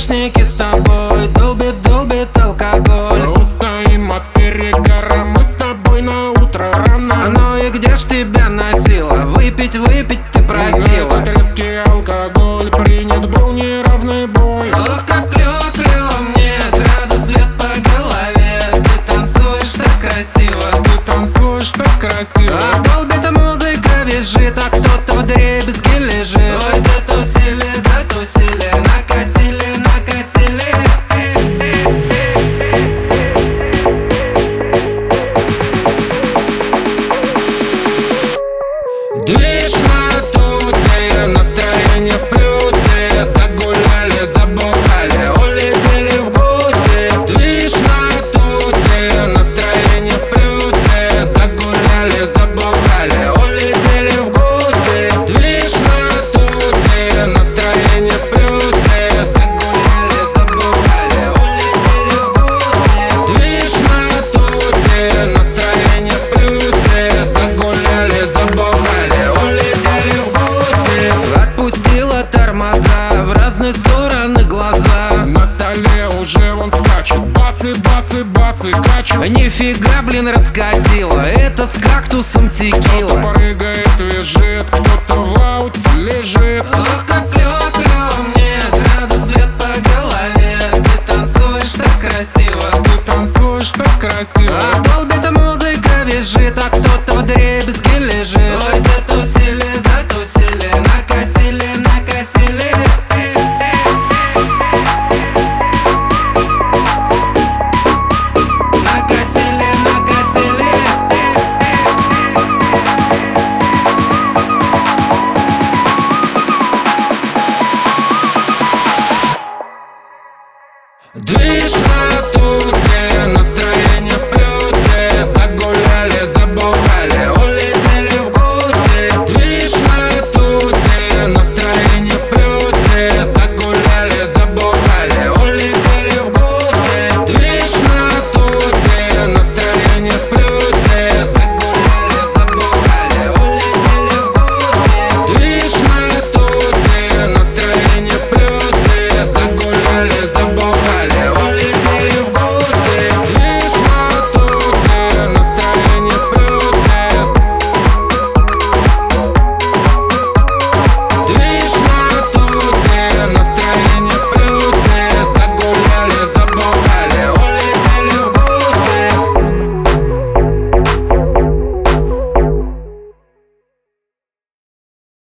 наушники с тобой, долбит, долбит алкоголь. Устоим от перегара, мы с тобой на утро рано. Ну и где ж тебя носило? Выпить, выпить ты просила. Этот резкий алкоголь принят был неравный бой. Ох, как клёво, клёво мне, градус бьет по голове. Ты танцуешь так красиво, Ты танцуешь так красиво. а долбит музыка визжит, а кто-то вдребезги лежит. Ой, затусили, накосили, накосили. Движ на тусе, настроение в плюсе. Загуляли, забухали, улетели в гуси. Движ на тусе, настроение в плюсе. Загуляли, забухали, улетели в гуси. Движ на тусе, настроение в плюсе. Загуляли, забухали, улетели в гуси. Движ на тусе, настроение в плюсе. Загуляли, забухали. Отпустила тормоза, в разные стороны глаза. На столе уже вон скачут басы, басы, басы качут. Нифига, блин, раскатила, это с кактусом Кто-то текила. прыгает, визжит, кто-то в ауте лежит. Ох, как клёво,